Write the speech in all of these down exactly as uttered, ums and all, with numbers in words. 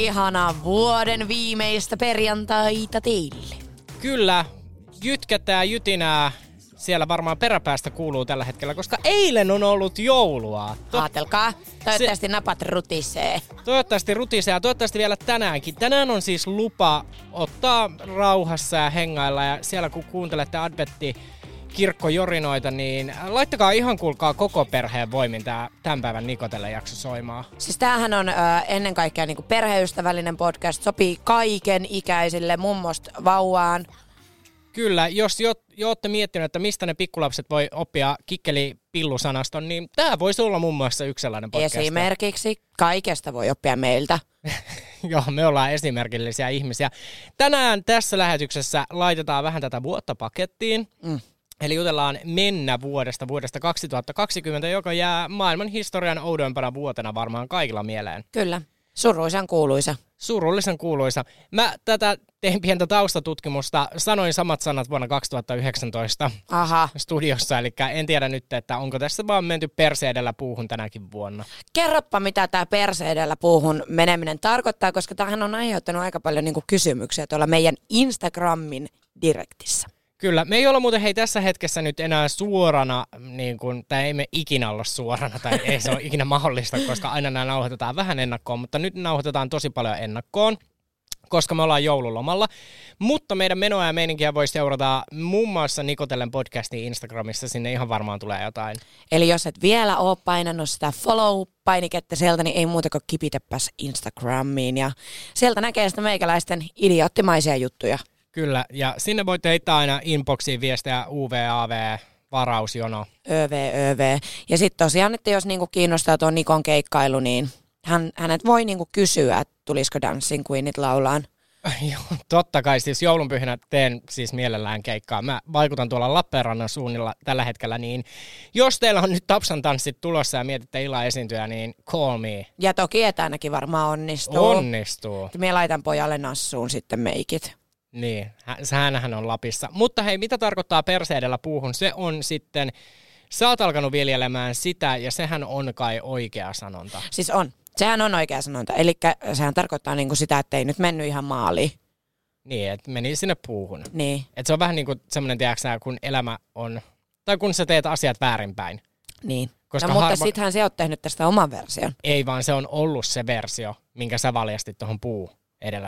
ihana vuoden viimeistä perjantaita teille. Kyllä, jytkätään jytinää. Siellä varmaan peräpäästä kuuluu tällä hetkellä, koska eilen on ollut joulua. To- Aatelkaa, toivottavasti se, napat rutisee. Toivottavasti rutisee ja toivottavasti vielä tänäänkin. Tänään on siis lupa ottaa rauhassa ja hengailla ja siellä kun kuuntelette adventti kirkkojorinoita, niin laittakaa ihan kuulkaa koko perheen voimin tää tämän päivän Nikotelle jakso soimaan. Siis tämähän on ö, ennen kaikkea niinku perheystävällinen podcast, sopii kaiken ikäisille, mummosta vauvaan. Kyllä, jos jo, jo olette miettineet, että mistä ne pikkulapset voi oppia kikkeli-pillusanaston, niin tämä voisi olla muun muassa yksi sellainen podcast. Esimerkiksi kaikesta voi oppia meiltä. Joo, me ollaan esimerkillisiä ihmisiä. Tänään tässä lähetyksessä laitetaan vähän tätä vuotta pakettiin. Mm. Eli jutellaan mennä vuodesta, vuodesta kaksituhattakaksikymmentä, joka jää maailman historian oudoimpana vuotena varmaan kaikilla mieleen. Kyllä, suruisan kuuluisa. Surullisen kuuluisa. Mä tätä tein pientä taustatutkimusta, sanoin samat sanat vuonna kaksituhattayhdeksäntoista Aha. studiossa, eli en tiedä nyt, että onko tässä vaan menty perse edellä puuhun tänäkin vuonna. Kerropa, mitä tämä perse edellä puuhun meneminen tarkoittaa, koska tämähän on aiheuttanut aika paljon niinku kysymyksiä tuolla meidän Instagramin direktissä. Kyllä, me ei olla muuten hei tässä hetkessä nyt enää suorana, niin kuin, tai ei me ikinä olla suorana, tai ei se ole ikinä mahdollista, koska aina nämä nauhoitetaan vähän ennakkoon, mutta nyt nauhoitetaan tosi paljon ennakkoon, koska me ollaan joululomalla. Mutta meidän menoa ja meininkiä voi seurata muun muassa Nikotellen podcastin Instagramissa, sinne ihan varmaan tulee jotain. Eli jos et vielä ole painanut sitä follow-painiketta sieltä, niin ei muuta kuin kipitepäs Instagramiin, ja sieltä näkee sitä meikäläisten idioottimaisia juttuja. Kyllä, ja sinne voitte heittää aina inboxiin viestejä U V A V, varausjono. ÖV, ÖV. Ja sitten tosiaan, että jos niinku kiinnostaa tuon Nikon keikkailu, niin hän, hänet voi niinku kysyä, että tulisiko Dancing Queenit laulaan. Joo, totta kai. Siis joulunpyhinä teen siis mielellään keikkaa. Mä vaikutan tuolla Lappeenrannan suunnilla tällä hetkellä, niin jos teillä on nyt Tapsan tanssit tulossa ja mietitte illan esiintyjä, niin call me. Ja toki etänäkin varmaan onnistuu. Onnistuu. Mie laitan pojalle nassuun sitten meikit. Niin, hänhän on Lapissa. Mutta hei, mitä tarkoittaa perse edellä puuhun? Se on sitten, sä oot alkanut viljelemään sitä, ja sehän on kai oikea sanonta. Siis on. Sehän on oikea sanonta. Eli sehän tarkoittaa niinku sitä, että ei nyt mennyt ihan maaliin. Niin, että meni sinne puuhun. Niin. Että se on vähän niin kuin semmoinen, tiedätkö, kun elämä on, tai kun sä teet asiat väärinpäin. Niin. Koska no, mutta harva... sittenhän se oot tehnyt tästä oman version. Ei, vaan se on ollut se versio, minkä sä valjastit tuohon puu edellä.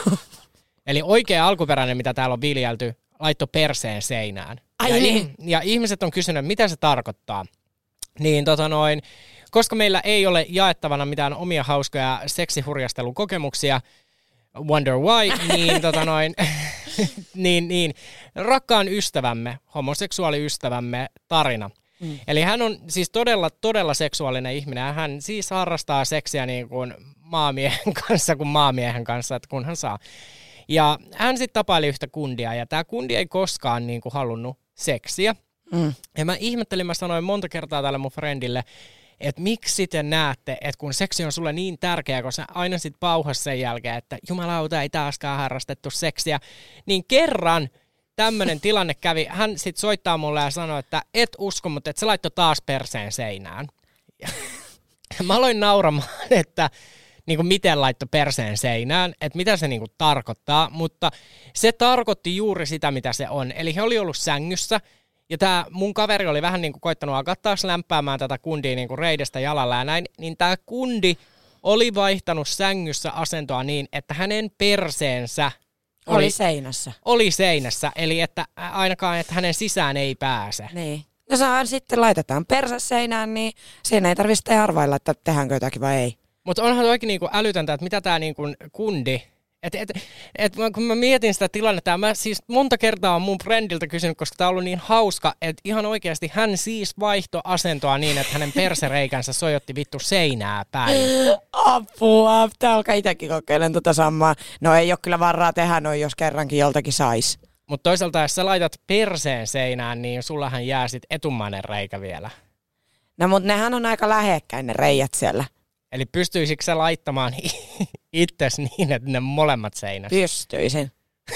Eli oikea alkuperäinen, mitä täällä on viljelty, laitto perseen seinään. Ai ja, niin. ih- ja ihmiset on kysynyt, mitä se tarkoittaa. Niin tota noin, koska meillä ei ole jaettavana mitään omia hauskoja seksihurjastelukokemuksia, wonder why, niin tota noin, niin, niin, rakkaan ystävämme, homoseksuaaliystävämme tarina. Mm. Eli hän on siis todella, todella seksuaalinen ihminen. Hän siis harrastaa seksiä niin kuin maamiehen kanssa kuin maamiehen kanssa, että kun hän saa. Ja hän sitten tapaili yhtä kundia, ja tämä kundi ei koskaan niin kuin halunnut seksiä. Mm. Ja mä ihmettelin, mä sanoin monta kertaa tälle mun friendille, että miksi te näette, että kun seksi on sulle niin tärkeä, kun sä aina sit pauhas sen jälkeen, että jumalauta ei taaskaan harrastettu seksiä, niin kerran tämmöinen tilanne kävi. Hän sitten soittaa mulle ja sanoi, että et usko, mutta että se laittoi taas perseen seinään. Ja mä aloin nauramaan, että niin kuin miten laittoi perseen seinään, että mitä se niin kuin tarkoittaa, mutta se tarkoitti juuri sitä, mitä se on. Eli he oli ollut sängyssä, ja tämä mun kaveri oli vähän niin kuin koittanut alkaa taas lämpäämään tätä kundia niin kuin reidestä jalalla ja näin, niin tämä kundi oli vaihtanut sängyssä asentoa niin, että hänen perseensä oli, oli seinässä. Oli seinässä, eli että ainakaan, että hänen sisään ei pääse. Niin. No sehän sitten laitetaan perse seinään, niin siinä ei tarvitse arvailla, että tehdäänkö jotakin vai ei. Mutta onhan oikein niinku älytöntä, että mitä tämä niinku kundi, että et, et, kun mä mietin sitä tilannetta, ja mä siis monta kertaa on mun friendiltä kysynyt, koska tää on ollut niin hauska, että ihan oikeasti hän siis vaihtoi asentoa niin, että hänen persereikänsä sojotti vittu seinää päin. Apua, tää alkaa itsekin kokeilen tota samaa. No ei ole kyllä varaa tehdä noin, jos kerrankin joltakin sais. Mutta toisaalta jos sä laitat perseen seinään, niin sullahan jää sit etumainen reikä vielä. No mut nehän on aika lähekkäin ne reijät siellä. Eli pystyisikö sä laittamaan itses niin, että ne molemmat seinässä? Pystyisin.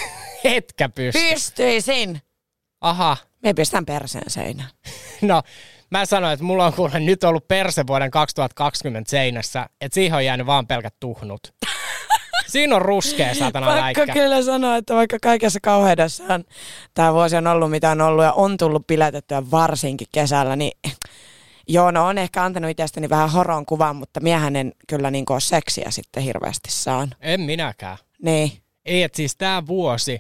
Etkä pysty. Pystyisin. Aha. Me pistän perseen seinään. No, mä sanoin, että mulla on kuule nyt ollut perse vuoden kaksituhattakaksikymmentä seinässä, että siihen on jäänyt vaan pelkät tuhnut. Siinä on ruskea satana läikkä. Pakko kyllä sanoa, että vaikka kaikessa kauheudessaan tämä vuosi on ollut mitä on ollut ja on tullut piletettyä varsinkin kesällä, niin joo, no on ehkä antanut itsestäni vähän horon kuvan, mutta miehän en kyllä niin ole seksiä sitten hirveästi saan. En minäkään. Niin. Ei, että siis tämä vuosi,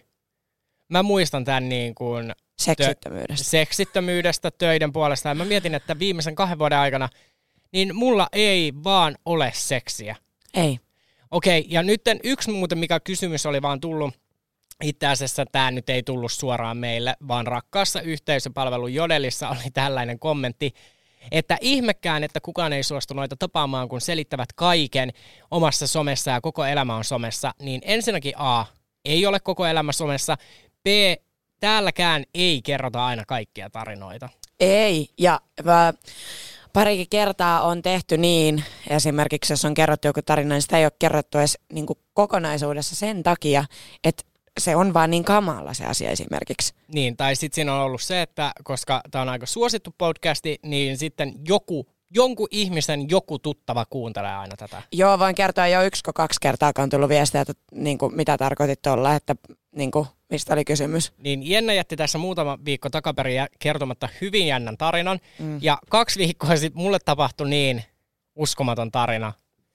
mä muistan tämän niin kuin Seksittömyydestä. Tö- seksittömyydestä töiden puolesta. Ja mä mietin, että viimeisen kahden vuoden aikana, niin mulla ei vaan ole seksiä. Ei. Okei, ja nyt yksi muuten, mikä kysymys oli vaan tullut, itse asiassa tämä nyt ei tullut suoraan meille, vaan rakkaassa yhteisöpalvelun Jodelissa oli tällainen kommentti, että ihmekään, että kukaan ei suostu noita tapaamaan, kun selittävät kaiken omassa somessa ja koko elämä on somessa, niin ensinnäkin A, ei ole koko elämä somessa, B, täälläkään ei kerrota aina kaikkia tarinoita. Ei, ja äh, parikin kertaa on tehty niin, esimerkiksi jos on kerrottu joku tarina, niin sitä ei ole kerrottu edes niin kuin kokonaisuudessa sen takia, että se on vaan niin kamala se asia esimerkiksi. Niin, tai sitten siinä on ollut se, että koska tämä on aika suosittu podcasti, niin sitten joku, jonkun ihmisen joku tuttava kuuntelee aina tätä. Joo, voin kertoa jo yksi, kaksi kertaa, kun on tullut viestiä, että niin kuin, mitä tarkoitit tuolla, että niin kuin, mistä oli kysymys. Niin Jenna jätti tässä muutama viikko takaperin kertomatta hyvin jännän tarinan, mm. ja kaksi viikkoa sitten mulle tapahtui niin uskomaton tarina,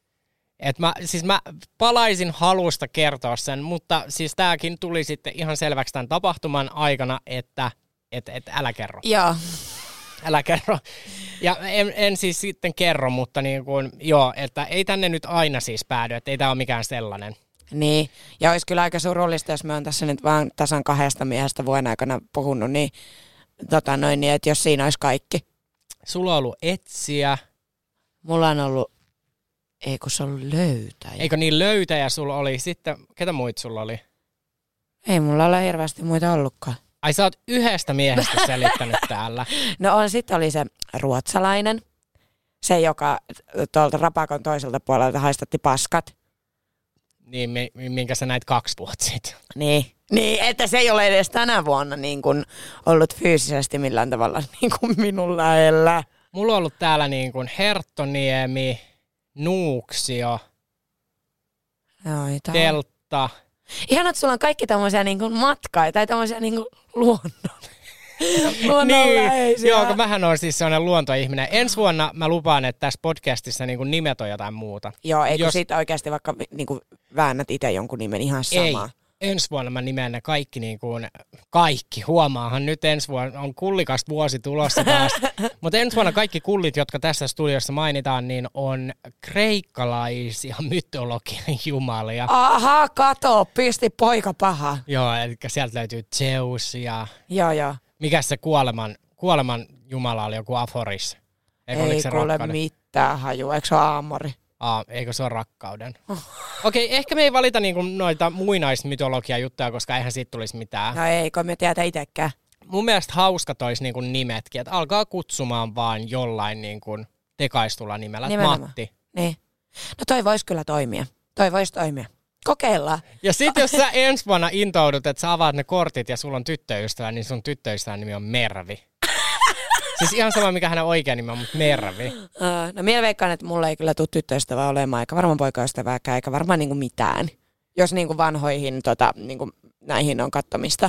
että mä, siis mä palaisin halusta kertoa sen, mutta siis tääkin tuli sitten ihan selväksi tämän tapahtuman aikana, että et, et älä kerro. Joo. Älä kerro. Ja en, en siis sitten kerro, mutta niin kuin, joo, että ei tänne nyt aina siis päädy, että ei tää ole mikään sellainen. Niin, ja olisi kyllä aika surullista, jos mä oon tässä nyt vaan tasan kahdesta miehestä vuoden aikana puhunut, niin, tota noin, niin että jos siinä olisi kaikki. Sulla on ollut etsiä. Mulla on ollut, ei kun se on ollut löytäjä. Eikö niin löytäjä sulla oli? Sitten, ketä muita sulla oli? Ei mulla ole hirveästi muita ollutkaan. Ai sä oot yhdestä miehestä selittänyt täällä. No on, sitten oli se ruotsalainen, se joka tuolta rapakon toiselta puolelta haistatti paskat. Niin, minkä sä näit kaksi vuotta sitten. Niin. Niin, että se ei ole edes tänä vuonna niin kuin ollut fyysisesti millään tavalla niin kuin minun lähellä. Mulla on ollut täällä niin kuin Herttoniemi, Nuuksio, Joita. Delta. Ihan, että sulla on kaikki tommosia niin kuin matkaa tai tommosia niin kuin luonnon. Niin, joo, kun mähän on siis sellainen luontoihminen. Ensi vuonna mä lupaan, että tässä podcastissa niin kuin nimet on jotain muuta. Joo, eikö Jos... siitä oikeasti vaikka niin kuin väännät itse jonkun nimen ihan samaa? Ei, ensi vuonna mä nimeän ne kaikki, niin kuin, kaikki. Huomaahan nyt ensi vuonna on kullikasta vuosi tulossa taas. Mutta ensi vuonna kaikki kullit, jotka tässä studiossa mainitaan, niin on kreikkalaisia mytologian jumalia. Aha, kato, pisti poika paha. Joo, eli sieltä löytyy Zeus ja... Joo, joo. Mikäs se kuoleman, kuoleman jumala oli, joku Aforis? Eikö ei se kuule mitään hajua, eikö se ole Aamori? Aa, eikö se ole rakkauden? Oh. Okei, okay, ehkä me ei valita niinku noita muinaismytologia juttuja, koska eihän siitä tulisi mitään. No ei, kun me tiedä itsekään. Mun mielestä hauskat olisi niinku nimetkin, että alkaa kutsumaan vaan jollain niinku tekaistulla nimellä, Matti. Niin. No toi voisi kyllä toimia. Toi voisi toimia. Kokeillaan. Ja sit jos sä ensi vuonna intoudut, että sä avaat ne kortit ja sulla on tyttöystävä, niin sun tyttöystävän nimi on Mervi. Siis ihan sama, mikä hänen oikea nimi on, mutta Mervi. Uh, no minä veikkaan, että mulla ei kyllä tule tyttöystävää olemaan, eikä varmaan poikaystävääkään, eikä varmaan niinku mitään. Jos niinku vanhoihin tota, niinku, näihin on kattomista.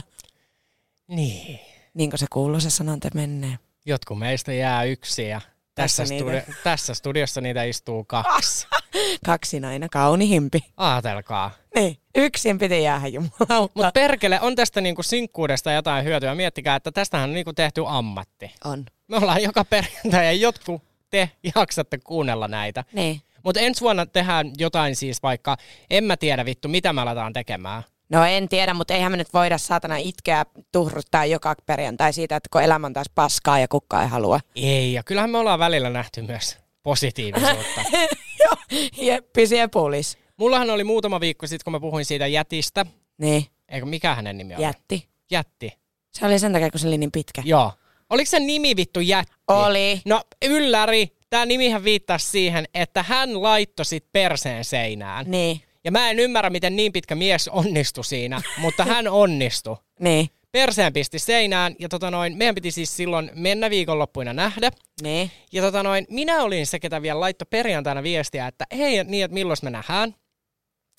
Niin. Niin kuin se kuuluu se sanonta menee. Jotkut meistä jää yksin ja tässä, tässä, studi- tässä studiossa niitä istuu kaksi. Kaksinainen, kaunihimpi. Aatelkaa. Niin, yksin piti jäädä jumalauta. Mutta perkele, on tästä niinku sinkkuudesta jotain hyötyä. Miettikää, että tästähän on niinku tehty ammatti. On. Me ollaan joka perjantai ja jotkut te jaksatte kuunnella näitä. Niin. Mutta ensi vuonna tehdään jotain siis vaikka, en mä tiedä vittu, mitä me aletaan tekemään. No en tiedä, mutta eihän me nyt voida saatana itkeä tuhruttaa joka perjantai siitä, että kun elämä on taas paskaa ja kukaan ei halua. Ei, ja kyllähän me ollaan välillä nähty myös positiivisuutta. Joo, jeppi siepulis. Mullahan oli muutama viikko sitten, kun mä puhuin siitä jätistä. Niin. Eikö, mikä hänen nimi oli? Jätti. Jätti. Se oli sen takia, kun se oli niin pitkä. Joo. Oliko se nimi vittu Jätti? Oli. No ylläri, tää nimihän viittasi siihen, että hän laittoi sit perseen seinään. Niin. Ja mä en ymmärrä, miten niin pitkä mies onnistui siinä, mutta hän onnistui. Niin. Perseen pisti seinään ja tota noin, meidän piti siis silloin mennä viikonloppuina nähdä. Niin. Ja tota noin, minä olin se, ketä vielä laittoi perjantaina viestiä, että hei, niin, että milloin me nähdään.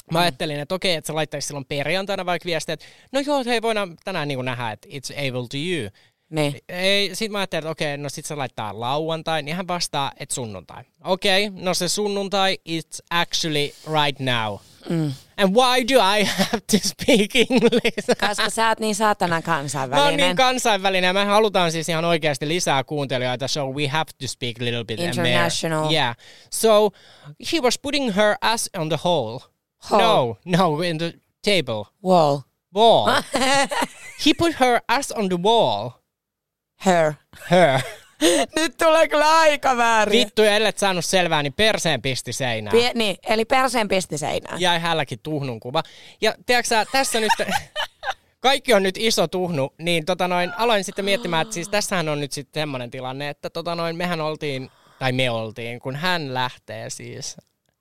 Mä ajattelin, että okei, että sä laittaisi silloin perjantaina vaikka viestiä, että no joo, hei voidaan tänään niin kuin nähdä, että it's able to you. Niin. Ei, sit mä ajattelin, että okei, no sit se laittaa lauantai, niin hän vastaa, että sunnuntai. Okei, no se sunnuntai, it's actually right now. Mm. And why do I have to speak English? Koska sä oot niin saatana kansainvälinen. Mä oon niin kansainvälinen, ja me halutaan siis ihan oikeasti lisää kuuntelijoita, so we have to speak a little bit. International. Yeah. So, he was putting her ass on the hole. Hole. No, no, in the table. Wall. Wall. He put her ass on the wall. Her. Her. Nyt tulee kyllä aika väärin. Vittu, ellet saanut selvää, niin perseen pisti seinään. Pie- niin, eli perseen pisti seinään. Jäi hälläkin tuhnun kuva. Ja tiedätkö sä, tässä nyt, kaikki on nyt iso tuhnu, niin tota noin, aloin sitten miettimään, että siis tässähän on nyt sitten semmoinen tilanne, että tota noin, mehän oltiin, tai me oltiin, kun hän lähtee siis.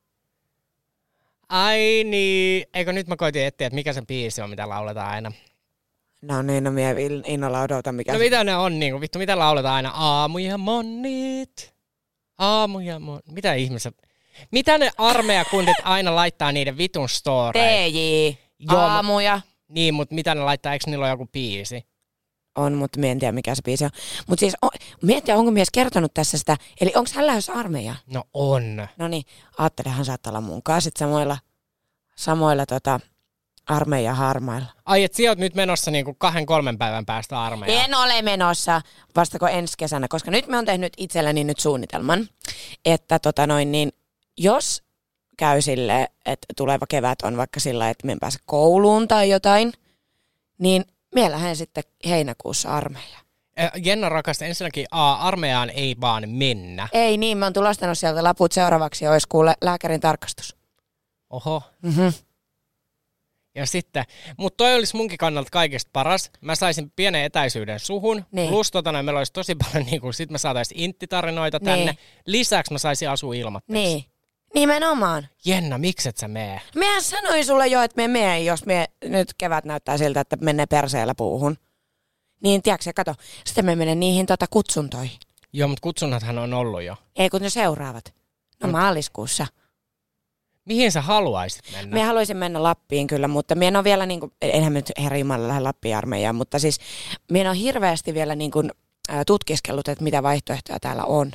Ai niin, eikö nyt mä koitin etsiä, että mikä se biisi on, mitä lauletaan aina. No niin, no mie innolla odotan, mikä No se... mitä ne on niinku, vittu, mitä lauletaan aina? Aamu ja monnit, aamu ja monnit, mitä ihmeessä, mitä ne armeijakundit aina laittaa niiden vitun storeihin? T J, aamuja. Niin, mutta mitä ne laittaa, eikö niillä ole joku biisi? On, mutta mie en tiedä mikä se biisi on. Mutta siis, on, miettiä, onko mies kertonut tässä sitä, eli onko hän lähdössä armeijaan? No on. No niin, ajattelen, hän saattaa olla munkaan sit samoilla, samoilla tota, armeijan harmailla. Ai, et sä oot nyt menossa niinku kahden, kolmen päivän päästä armeijaan. En ole menossa vastako ensi kesänä, koska nyt mä oon tehnyt itselleni nyt suunnitelman, että tota noin niin, jos käy silleen, että tuleva kevät on vaikka sillä, että me en pääse kouluun tai jotain, niin mie lähden sitten heinäkuussa armeijaan. Jenna rakasta ensinnäkin, a, armeijaan ei vaan mennä. Ei niin, mä oon tulostanut sieltä laput seuraavaksi ja olisi kuule lääkärin tarkastus. Oho. Mhm. Ja sitten, mutta toi olisi munkin kannalta kaikista paras. Mä saisin pienen etäisyyden suhun. Niin. Plus tota, meillä olisi tosi paljon, niin kuin, sit me saataisiin inttitarinoita tänne. Niin. Lisäksi mä saisin asua ilmatteeksi. Niin, nimenomaan. Jenna, mikset sä mee? Miehän sanoi sulle jo, että me meen, jos me nyt kevät näyttää siltä, että menee perseellä puuhun. Niin, tiedätkö, kato, sitten me menen niihin tota kutsuntoihin. Joo, mutta kutsunnathan on ollut jo. Ei, kun ne seuraavat. No maaliskuussa. Mihin sä haluaisit mennä? Minä haluaisin mennä Lappiin kyllä, mutta minä en ole vielä, niin kuin, enhän nyt herra Jumala lähde Lappiin armeijaan, mutta siis minä en ole hirveästi vielä niin kuin, ä, tutkiskellut, että mitä vaihtoehtoja täällä on.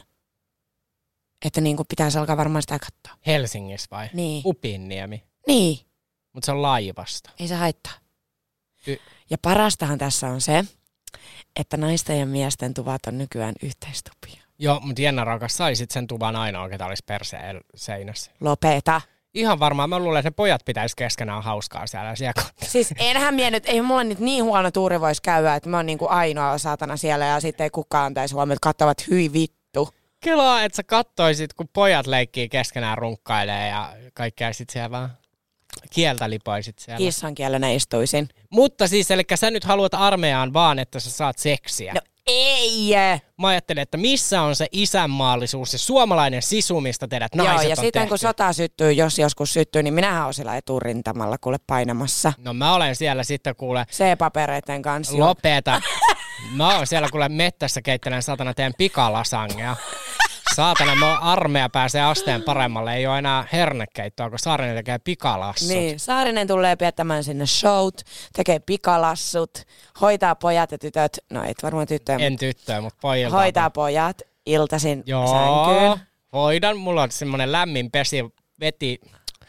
Että niin kuin, pitäisi alkaa varmaan sitä katsoa. Helsingissä vai? Niin. Upinniemi. Niin, Mutta se on laivasta. ei se haittaa. Y- Ja parastahan tässä on se, että naisten ja miesten tuvat on nykyään yhteistupia. Joo, mutta Jenna rakas, saisit sen tuvan ainoa, ketä olisi perseen seinässä. Lopeta. Ihan varmaan. Mä luulen, että ne pojat pitäisi keskenään hauskaa siellä. siellä. Siis enhän mie nyt, ei mulla nyt niin huono tuuri voisi käydä, että mä oon niinku ainoa saatana siellä ja sitten ei kukaan antaisi huomioon, että katsovat hyi vittu. Kelaa, että sä kattoisit, kun pojat leikkii keskenään runkkailee ja kaikkea sit siellä vaan kieltä lipoisit siellä. Kissan kielenä istuisin. Mutta siis, eli sä nyt haluat armeijaan vaan, että sä saat seksiä. No ei! Mä ajattelin, että missä on se isänmaallisuus, se suomalainen sisu, mistä teidät naiset Joo, ja on sitten tehty. kun sota syttyy, jos joskus syttyy, niin minähän olen siellä eturintamalla kuule painamassa. No mä olen siellä sitten kuule, C-papereiden kanssa. lopeta. Mä oon siellä kuule mettässä keittelen saatana teidän pikalasangea. Saatana, mä armeija pääsee asteen paremmalle. Ei ole enää hernekeittoa, kun Saarinen tekee pikalassut. Niin, Saarinen tulee piettämään sinne showt, tekee pikalassut, hoitaa pojat ja tytöt, no et varmaan tyttöjä, En tyttöä, mutta pojilta. hoitaa pojat iltaisin Joo, sänkyyn. hoidan. Mulla on semmonen lämmin pesi, veti,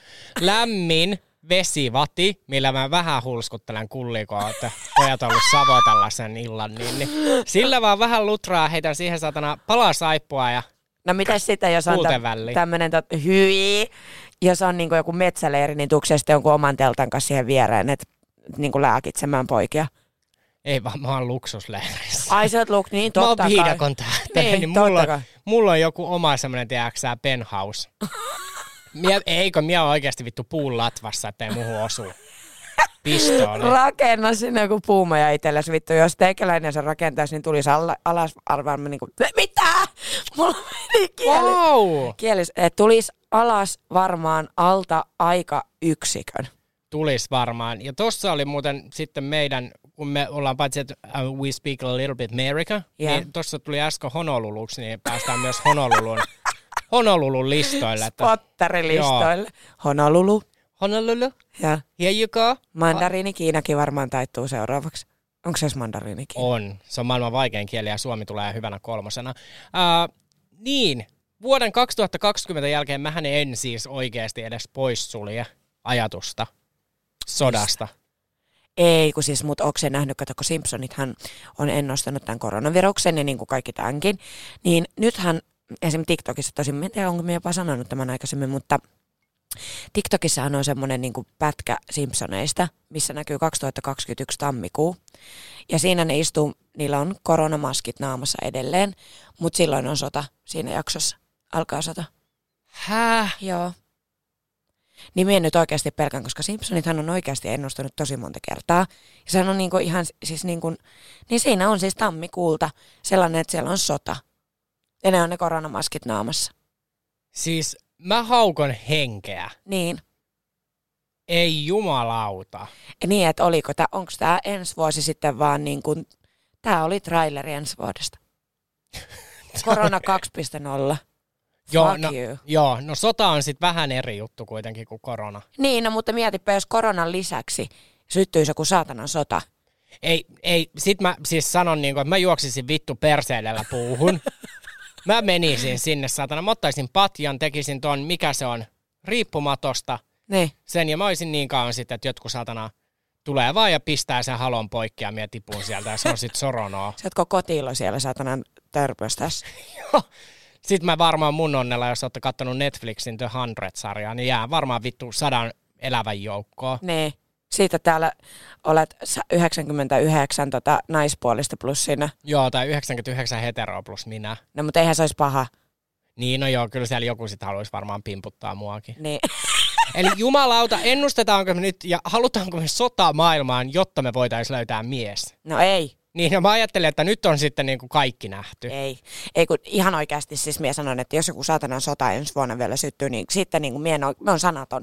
lämmin vesivati, millä mä vähän hulskuttelen kullikoa, että pojat on ollut savotella sen illan. Niin, niin. Sillä vaan vähän lutraa, heitän siihen saatana palaa saippua ja No mitäs sitten, jos on Kultevälli. tämmöinen tot, hyi, jos on niinku joku metsäleiri, niin tuksee sitten jonkun oman teltan kanssa siihen viereen, että niinku lääkitsemään poikia. ei vaan, mä oon luksusleirissä. Ai sä oot Luke, niin Mä oon totta kai. viidakon tähtäinen, Niin, niin mulla totta on, kai. mulla on joku oma semmonen, tiedäksä, penthouse. Mie, eikö, mie on oikeesti vittu puun latvassa, ettei muuhun osu. Pistooli. Rakenna sinne joku puumaja itsellesi, vittu. Jos teikäläinen sen rakentaisi, niin tulisi alla, alas arvaan niin kuin, mitä? Mulla meni kieli. Wow! Kielis, että tulisi alas varmaan alta aika yksikön. Tulis varmaan. Ja tossa oli muuten sitten meidän, kun me ollaan paitsi, että uh, we speak a little bit America, Yeah. niin tossa tuli äsken Honoluluksi, niin päästään myös Honolulun, Honolulun listoille. Että, Spotterilistoille. Honolulu. Honolulu, Ja here you go. mandariini Kiinakin varmaan taittuu seuraavaksi. Onko se edes mandariini Kiina? On. Se on maailman vaikein kieli ja Suomi tulee hyvänä kolmosena. Uh, niin, vuoden kaksituhattakaksikymmentä jälkeen mähän en siis oikeasti edes poissulje ajatusta sodasta. Ei, kun siis, mutta onko se nähnyt, kato, kun Simpsonithan on ennustanut tämän koronaviruksen ja niin kuin kaikki tämänkin, niin nythän esimerkiksi TikTokissa, tosin en tiedä, onko minä jopa sanonut tämän aikaisemmin, mutta TikTokissahan on semmoinen niin kuin pätkä Simpsoneista, missä näkyy kaksituhattakaksikymmentäyksi tammikuu. Ja siinä ne istuu, niillä on koronamaskit naamassa edelleen, mutta silloin on sota siinä jaksossa. Alkaa sota. Häh? Joo. Niin minä nyt oikeasti pelkän, koska Simpsonithan on oikeasti ennustanut tosi monta kertaa. Ja sehän on niinku ihan, siis niinku, niin siinä on siis tammikuulta sellainen, että siellä on sota. Ja ne on ne koronamaskit naamassa. Siis mä haukon henkeä. Niin. Ei jumalauta. Ja niin, että oliko tämä, onko tämä ensi vuosi sitten vaan niin kuin, tämä oli traileri ensi vuodesta. Korona kaksi piste nolla. Joo, Fuck no, you. joo, no sota on sitten vähän eri juttu kuitenkin kuin korona. Niin, no mutta mietipä, jos koronan lisäksi syttyisi joku saatanan sota. Ei, ei, sit mä siis sanon niinku, että mä juoksisin vittu perseidellä puuhun. Mä menisin sinne saatana, mä ottaisin patjan, tekisin ton, mikä se on, riippumatosta. Niin. Sen ja mä olisin niin kauan sitten, että jotkut saatana tulee vaan ja pistää sen halon poikki ja mie tipun sieltä ja se on sit soronoa. Sä ootko kotilo siellä saatanan törpöstässä? Joo. Sitten mä varmaan mun onnella, jos ootte kattonut Netflixin The Hundred-sarjaa, niin jää varmaan vittu sadan elävän joukkoon. Niin. Siitä täällä olet yhdeksänkymmentäyhdeksän tota, naispuolista plus sinä. Joo, tai yhdeksänkymmentäyhdeksän heteroa plus minä. No mutta eihän se olisi paha. Niin, no joo, kyllä siellä joku sit haluaisi varmaan pimputtaa muakin. Niin. Eli jumalauta, ennustetaanko me nyt ja halutaanko me sotaa maailmaan, jotta me voitaisiin löytää mies? No ei. Niin, ja mä ajattelin, että nyt on sitten niin kuin kaikki nähty. Ei. Ei kun ihan oikeasti siis mie sanon, että jos joku saatanan sota ensi vuonna vielä syttyy, niin sitten niin kuin mie on, me on sanaton.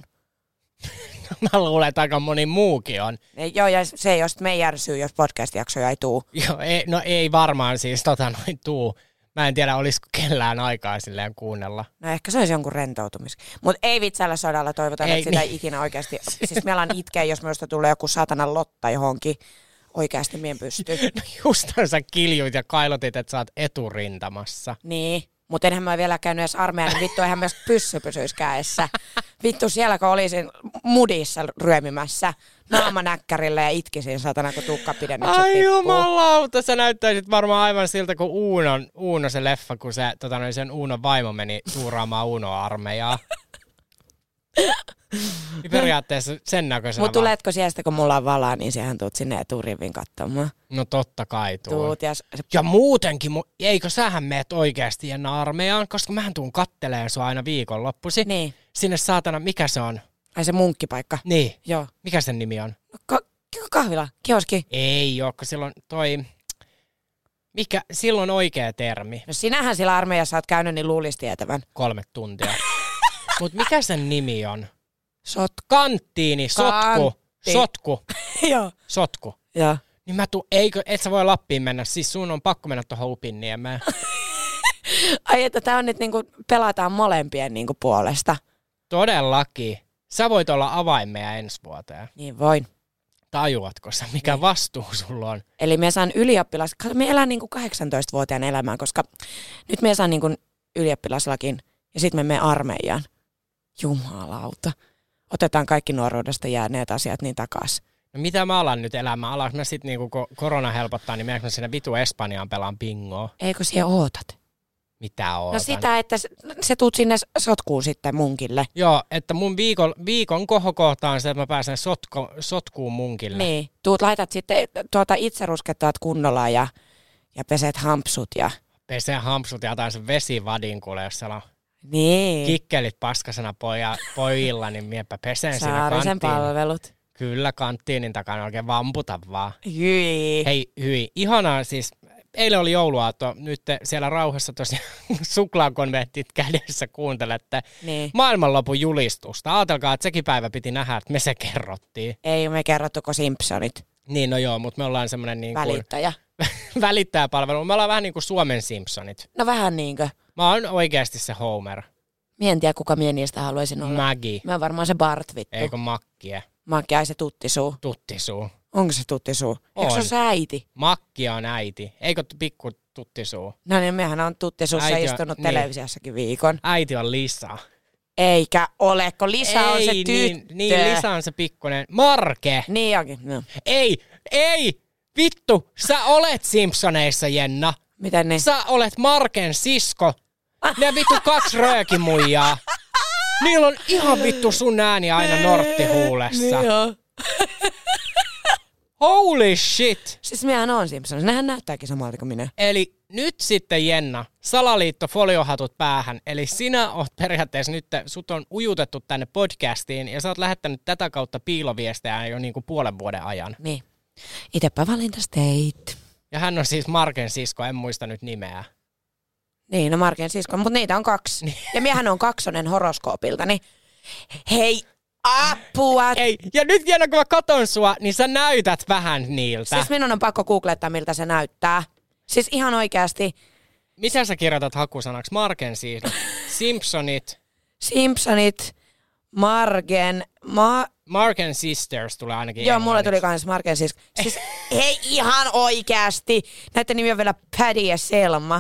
Mä luulen, että aika moni muukin on. Ei, joo, ja se ei jos me ei järsyy, jos podcast-jaksoja ei tuu. Joo, ei, no ei varmaan siis tota noin tuu. Mä en tiedä, olisiko kellään aikaa silleen kuunnella. No ehkä se olisi jonkun rentoutumis. Mutta ei vitsällä sodalla, toivotaan, Ei, että sitä niin. ei ikinä oikeasti. Siis me alan itkeä, jos minusta tulee joku saatanan Lotta johonkin. Oikeasti mien pystyy. No justan sä kiljuit ja kailotit, että sä oot eturintamassa. Niin, mutta enhän mä vielä käynyt edes armeijan, niin vittu eihän myös pyssy pysyisi kädessä. Vittu siellä, kun olisin mudissa ryömimässä naamanäkkärillä ja itkisin satana, kun tukkapidennykset Ai tippuu. jumalauta, sä näyttäisit varmaan aivan siltä kuin Uunon, Uuno se leffa, kun se, tota noin, sen Uunon vaimo meni tuuraamaan Uunoa armeijaa. Niin periaatteessa sen näköisenä Mutta vaan. tuletko sieltä, kun mulla on valaa, niin siihen tuut sinne eturivin katsomaan. No totta kai tuo. Tuut ja... Ja muutenkin, mu- eikö sähän meet oikeasti Jenna armeijaan, koska mähän tuun katteleen sua aina viikonloppusi. Niin. Sinne saatana, mikä se on? Ai se munkkipaikka. Niin. Joo. Mikä sen nimi on? Ka- kahvila, kioski. Ei oo, kun silloin toi... Mikä? Silloin oikea termi. No sinähän sillä armeijassa oot käynyt, niin luulisi tietävän. Kolme tuntia. Mut mikä sen nimi on? Sot. Kanttiini, sotku. Kantti. Sotku. Joo. Sotku. Joo. Niin mä tuun, eikö, et sä voi Lappiin mennä, siis sun on pakko mennä tuohon Upinniemeen. Ai että tää on nyt niinku, pelataan molempien niinku puolesta. Todellakin. Sä voit olla avaimea ensi vuoteen. Niin voin. Tajuatko sä, mikä Niin. vastuu sulla on? Eli me saan ylioppilas, kato, me elän niinku kahdeksantoistavuotiaan elämään, koska nyt me saan niinku ylioppilaslakin ja sitten me menemme armeijaan. Jumalauta. Otetaan kaikki nuoruudesta jääneet asiat niin takas. No mitä mä alan nyt elämään? Alanko mä sit niinku, kun korona helpottaa, niin meneekö mä sinne vitu Espanjaan pelaan bingoa? Eikö siellä ootat? Mitä ootan? No sitä, että se, se tuut sinne sotkuun sitten munkille. Joo, että mun viikon, viikon kohokohta on se, että mä pääsen sotko, sotkuun munkille. Niin. Tuut laitat sitten tuota itse ruskettaat kunnolla ja, ja peset hampsut ja... Pesee hampsut ja otan sen vesivadin kuule, jos siellä on Niin. kikkelit paskasena poja, pojilla, niin miepä pesen siinä Saarisen kanttiin. palvelut. Kyllä, kanttiinin takana oikein vamputa vaan. Hyi. Hei, hyi. Ihanaa siis. Eilen oli jouluaatto. Nyt te siellä rauhassa tosiaan suklaakonvehtit kädessä kuuntelette Niin. maailmanlopun julistusta. Ajatelkaa, että sekin päivä piti nähdä, että me se kerrottiin. Ei me kerrottuko Simpsonit. Niin, no joo, mutta me ollaan semmoinen niin kuin Välittäjä. välittäjäpalvelu. Me ollaan vähän niin kuin Suomen Simpsonit. No vähän niinkö. Mä oon oikeasti se Homer. Mie en tiedä, kuka mie niistä haluaisin olla. Maggie. Mä oon varmaan se Bart, vittu. Eikö Makkie? Makki, ai se tuttisuu. Tuttisuu. Onko se tuttisuu? On. Eikö se ole se äiti? Makkia on äiti. Eikö pikku tuttisuu? No niin, miehän on tuttisuussa Äiti on- istunut niin. televisiossakin viikon. Äiti on Lisa. Eikä ole, kun Lisa on se Ei, tyttö. niin, niin, Lisa on se pikkunen. Marke! Niin onkin, no. Ei, ei! Vittu, sä olet Simpsoneissa, Jenna. Miten niin? Sä olet Marken sisko. Ne vittu kaksi röökimuijaa. Niillä on ihan vittu sun ääni aina norttihuulessa. Niin joo. Holy shit! Siis miehän on Simpsons. Nehän näyttääkin samalta kuin minä. Eli nyt sitten Jenna, salaliitto foliohatut päähän. Eli sinä oot periaatteessa nyt, sut on ujutettu tänne podcastiin ja sä oot lähettänyt tätä kautta piiloviestejä jo niinku puolen vuoden ajan. Niin. Itepä valinta state. Ja hän on siis Marken sisko, en muista nyt nimeä. Niin, no Marken sisko, mutta niitä on kaksi. Ja miehän on kaksonen horoskoopilta, niin hei, apua! Ei, ja nyt Jenna, kun mä katon sua, niin sä näytät vähän niiltä. Siis minun on pakko googlettaa, miltä se näyttää. Siis ihan oikeasti. Mitä sä kirjoitat hakusanaksi? Marken siis. Simpsonit. Simpsonit, Margen, ma... Marken Sisters tulee ainakin Joo, mulle englanniksi. tuli kans Margen sisko. Siis hei, ihan oikeasti. Näiden nimi on vielä Paddy ja Selma.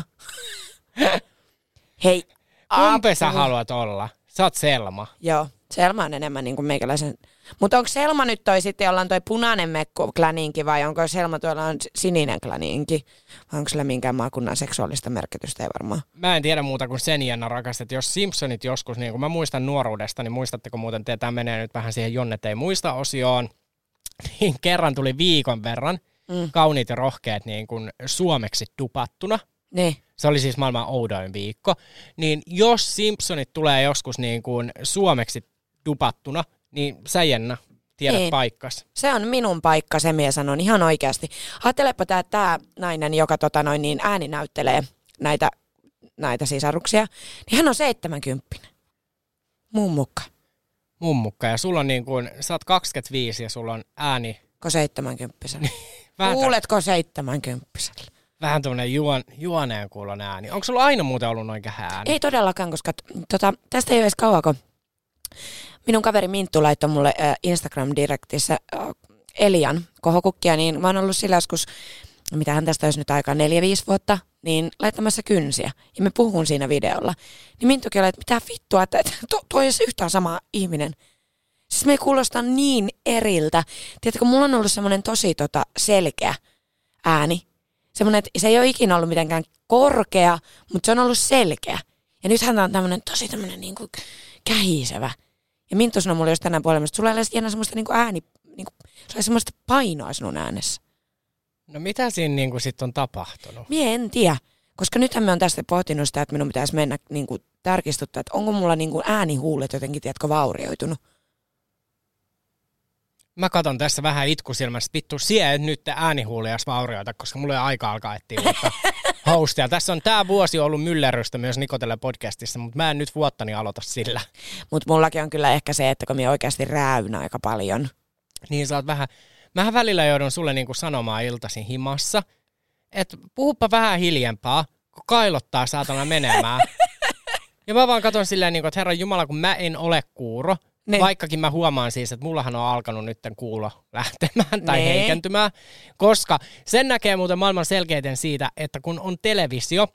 Hei, Kumpi sä apua. haluat olla? Sä oot Selma. Joo, Selma on enemmän niin kuin meikäläisen. Mutta onko Selma nyt toi sitten, jolla on toi punainen mekko kläniinki vai onko Selma tuolla on sininen kläniinki? Vai onko sillä minkään maakunnan seksuaalista merkitystä? Ei varmaan. Mä en tiedä muuta kuin sen, Jenna rakastat, että jos Simpsonit joskus, niin kuin mä muistan nuoruudesta, niin muistatteko muuten, että tämä menee nyt vähän siihen Jonnet ei muista osioon, niin kerran tuli viikon verran Mm. kauniit ja rohkeat niin kuin suomeksi dupattuna. Niin. Se oli siis maailman oudoin viikko. Niin jos Simpsonit tulee joskus niin kuin suomeksi dupattuna, niin sä Jenna tiedät Niin. paikkas. Se on minun paikka, se mie sanon ihan oikeasti. Ajattelepa tää, tää nainen, joka tota noin, niin ääni näyttelee näitä, näitä sisaruksia, niin hän on seitsemänkymppinen. Mummukka. Mummukka. Ja sulla on niin kuin, sä oot kaksikymmentäviisi ja sulla on ääni Ko seitsemänkymppisellä? vähän, Kuuletko seitsemänkymppisellä? vähän tuommoinen juon, juoneen kuulon ääni. Onko sulla aina muuten ollut noin kähä ääni? Ei todellakaan, koska t- tota, tästä ei ole edes kauan, kun minun kaveri Minttu laittoi mulle äh, Instagram-direktissä äh, Elian kohokukkia, niin mä oon ollut sillä joskus, mitähän tästä olisi nyt aikaa, neljä, viisi vuotta, niin laittamassa kynsiä. Ja me puhun siinä videolla. Niin Minttukin oli, että mitä vittua, että, että tuo, tuo ei ole yhtään sama ihminen. Siis me ei kuulosta niin eriltä. Tiedätkö, mulla on ollut semmoinen tosi tota, selkeä ääni. Semmoinen, että se ei ole ikinä ollut mitenkään korkea, mutta se on ollut selkeä. Ja nythän tämä on tämmöinen tosi tämmöinen niin kuin kähisevä. Ja Minttu sanoi mulle just tänään puolella, että sulla ei ole Jenna semmoista niin kuin ääni, niin kuin, sulla ei semmoista painoa sinun äänessä. No mitä siinä niin kuin sit on tapahtunut? Mie en tiedä, koska nythän me on tästä pohtinut sitä, että minun pitäisi mennä niin kuin tarkistuttaa, että onko mulla niin kuin äänihuulet jotenkin, tiedätkö, vaurioitunut. Mä katon tässä vähän itkusilmästä, vittu, sie et nyt äänihuulias vaurioita, koska mulla ei aika alkaa etsiä uutta hostia. Tässä on tää vuosi ollut myllerrystä myös Nikotelle podcastissa, mutta mä en nyt vuottani aloita sillä. Mutta mullakin on kyllä ehkä se, että kun minä oikeasti räyn aika paljon. Niin sä oot vähän, mähän välillä joudun sulle niinku sanomaan iltaisin himassa, että puhuppa vähän hiljempaa, kun kailottaa saatana menemään. Ja mä vaan katon silleen, niinku, että herran jumala, kun mä en ole kuuro, Ne. vaikkakin mä huomaan siis, että mullahan on alkanut nyt kuulo lähtemään tai Ne. heikentymään, koska sen näkee muuten maailman selkeiten siitä, että kun on televisio,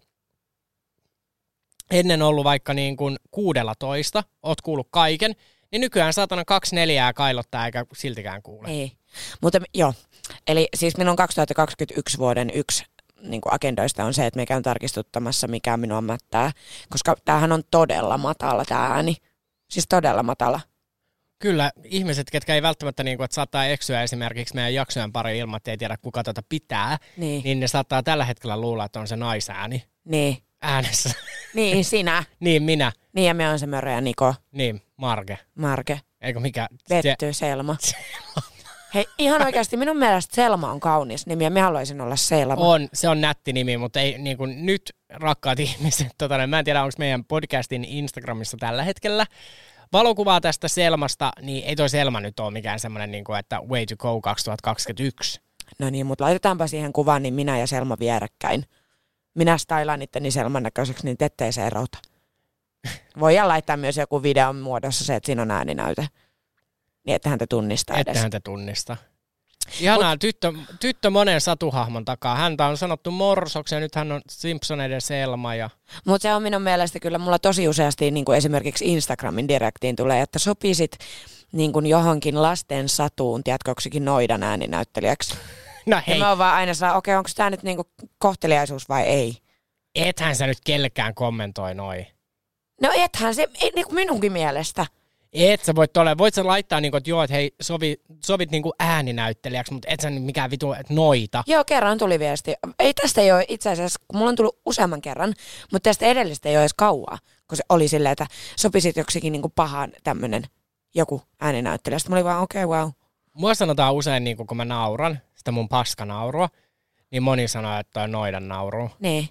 ennen ollut vaikka niin kuin kuudellatoista, oot kuullut kaiken, niin nykyään saatana kaksi neljää kailottaa eikä siltikään kuule. Ei. Mutta joo, eli siis minun kaksituhattakaksikymmentäyksi vuoden yksi niin kuin agendoista on se, että me käyn tarkistuttamassa, mikä minua mättää, koska tämähän on todella matala tämä ääni. Siis todella matala. Kyllä, ihmiset, ketkä ei välttämättä, niin kuin, että saattaa eksyä esimerkiksi meidän jaksojen pari ilman, että ei tiedä kuka tätä pitää, Niin, niin ne saattaa tällä hetkellä luulla, että on se naisääni niin, äänessä. niin sinä. Niin, minä. Niin ja me on se Mörö ja Niko, Niin, Marge. Marke, Eikö mikä? Vetty, Selma. Hei, ihan oikeasti minun mielestä Selma on kaunis nimi ja minä haluaisin olla Selma. On, se on nätti nimi, mutta ei niin kuin nyt, rakkaat ihmiset, tota, mä en tiedä, onko meidän podcastin Instagramissa tällä hetkellä valokuvaa tästä Selmasta, niin ei toi Selma nyt ole mikään semmoinen, niin kuin, että way to go kaksituhattakaksikymmentäyksi. No niin, mutta laitetaanpa siihen kuvaan, niin minä ja Selma vierekkäin. Minä stylaan itteni Selman näköiseksi, niin ettei se erota. Voidaan laittaa myös joku videon muodossa se, että siinä on ääninäyte. Niin, että häntä tunnistaa edes. Että häntä tunnista. Ihanaa, Mut, tyttö, tyttö monen satuhahmon takaa. Häntä on sanottu Morsoksi ja nyt hän on Simpsoneiden Selma. Ja... Mutta se on minun mielestä kyllä, mulla tosi useasti niin kuin esimerkiksi Instagramin direktiin tulee, että sopisit niin kuin johonkin lasten satuun, tiedätkö, onksikin noidan ääninäyttelijäksi. No hei. Ja mä oon vaan aina saa, okei, okay, onko tämä nyt niin kuin kohteliaisuus vai ei? Ethän sä nyt kellekään kommentoi noi. No ethän se, ei, niin kuin minunkin mielestä. Et sä voit ole, voit sä laittaa niinku, että joo, että hei, sovi, sovit niinku ääninäyttelijäksi, mutta et sä mikään vitu, että noita. Joo, kerran tuli viesti. Ei tästä ei ole itse asiassa, kun mulla on tullut useamman kerran, mutta tästä edellistä ei ole edes kauaa, kun se oli silleen, että sopisit joksikin niinku pahaan tämmönen joku ääninäyttelijä. Sitten mä olin vaan, okei, okay, wow. Mua sanotaan usein, niin kun mä nauran, sitä mun paskanaurua, niin moni sanoo, että toi noidan nauru. Niin.